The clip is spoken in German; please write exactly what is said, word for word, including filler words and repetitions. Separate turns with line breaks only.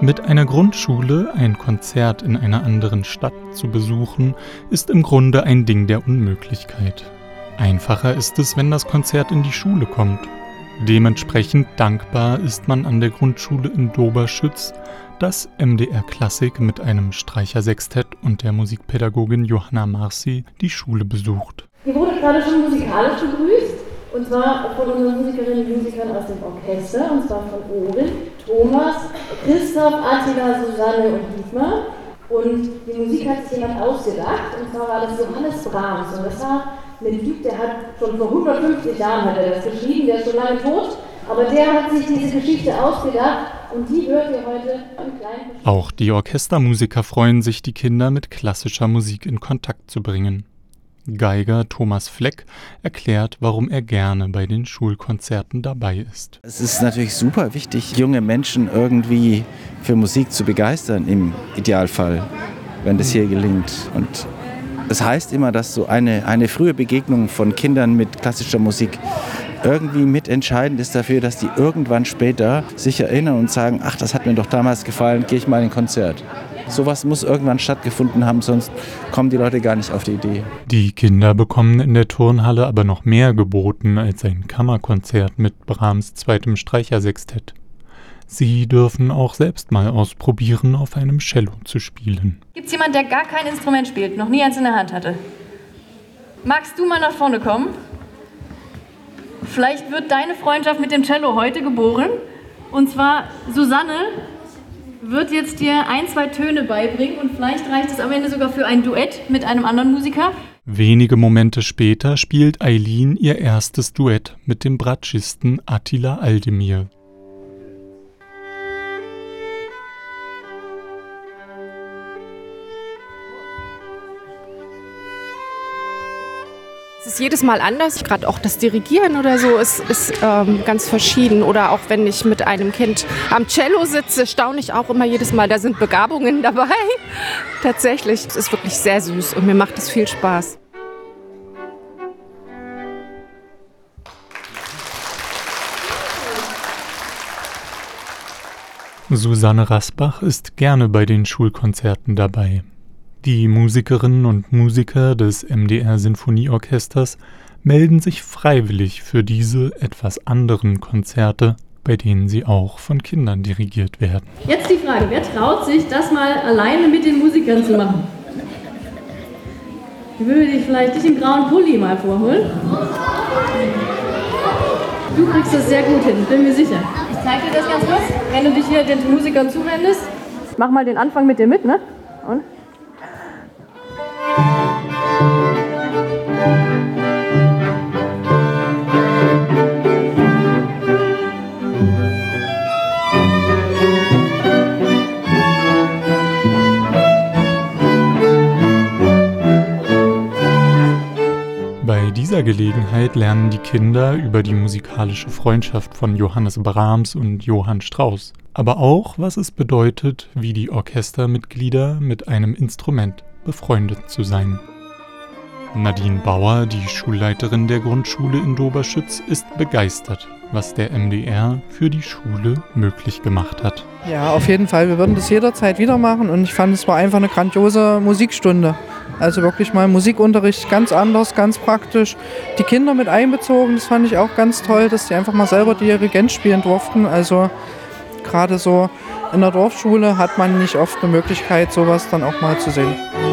Mit einer Grundschule ein Konzert in einer anderen Stadt zu besuchen, ist im Grunde ein Ding der Unmöglichkeit. Einfacher ist es, wenn das Konzert in die Schule kommt. Dementsprechend dankbar ist man an der Grundschule in Doberschütz, dass M D R Klassik mit einem Streichersextett und der Musikpädagogin Johanna Marcy die Schule besucht.
Hier wurde gerade schon musikalisch begrüßt, und zwar von unseren Musikerinnen und Musikern aus dem Orchester, und zwar von Orin, Thomas, Christoph, Attila, Susanne und Dietmar. Und die Musik hat sich jemand ausgedacht, und zwar war das Johannes Brahms. Und das war ein Typ, der hat schon vor hundertfünfzig Jahren hat er das geschrieben, der ist schon lange tot, aber der hat sich diese Geschichte ausgedacht und die hört ihr heute im kleinen...
Auch die Orchestermusiker freuen sich, die Kinder mit klassischer Musik in Kontakt zu bringen. Geiger Thomas Fleck erklärt, warum er gerne bei den Schulkonzerten dabei ist.
Es ist natürlich super wichtig, junge Menschen irgendwie für Musik zu begeistern, im Idealfall, wenn das hier gelingt. Und das heißt immer, dass so eine, eine frühe Begegnung von Kindern mit klassischer Musik irgendwie mitentscheidend ist dafür, dass die irgendwann später sich erinnern und sagen, ach, das hat mir doch damals gefallen, gehe ich mal in ein Konzert. Sowas muss irgendwann stattgefunden haben, sonst kommen die Leute gar nicht auf die Idee.
Die Kinder bekommen in der Turnhalle aber noch mehr geboten als ein Kammerkonzert mit Brahms zweitem Streichersextett. Sie dürfen auch selbst mal ausprobieren, auf einem Cello zu spielen.
Gibt's jemand, der gar kein Instrument spielt, noch nie eins in der Hand hatte? Magst du mal nach vorne kommen? Vielleicht wird deine Freundschaft mit dem Cello heute geboren. Und zwar Susanne wird jetzt dir ein, zwei Töne beibringen und vielleicht reicht es am Ende sogar für ein Duett mit einem anderen Musiker.
Wenige Momente später spielt Eileen ihr erstes Duett mit dem Bratschisten Attila Aldemir.
Es ist jedes Mal anders, gerade auch das Dirigieren oder so ist, ist ähm, ganz verschieden. Oder auch wenn ich mit einem Kind am Cello sitze, staune ich auch immer jedes Mal, da sind Begabungen dabei. Tatsächlich, es ist wirklich sehr süß und mir macht es viel Spaß.
Susanne Rasbach ist gerne bei den Schulkonzerten dabei. Die Musikerinnen und Musiker des M D R Sinfonieorchesters melden sich freiwillig für diese etwas anderen Konzerte, bei denen sie auch von Kindern dirigiert werden.
Jetzt die Frage, wer traut sich, das mal alleine mit den Musikern zu machen? Ich würde dich vielleicht dich im grauen Pulli mal vorholen. Du kriegst das sehr gut hin, bin mir sicher. Ich zeige dir das ganz kurz, wenn du dich hier den Musikern zuwendest. Ich mach mal den Anfang mit dir mit, ne? Und?
Bei dieser Gelegenheit lernen die Kinder über die musikalische Freundschaft von Johannes Brahms und Johann Strauss, aber auch, was es bedeutet, wie die Orchestermitglieder mit einem Instrument befreundet zu sein. Nadine Bauer, die Schulleiterin der Grundschule in Doberschütz, ist begeistert, was der M D R für die Schule möglich gemacht hat.
Ja, auf jeden Fall. Wir würden das jederzeit wieder machen und ich fand, es war einfach eine grandiose Musikstunde. Also wirklich mal Musikunterricht ganz anders, ganz praktisch. Die Kinder mit einbezogen, das fand ich auch ganz toll, dass die einfach mal selber Dirigent spielen durften. Also gerade so in der Dorfschule hat man nicht oft eine Möglichkeit, sowas dann auch mal zu sehen.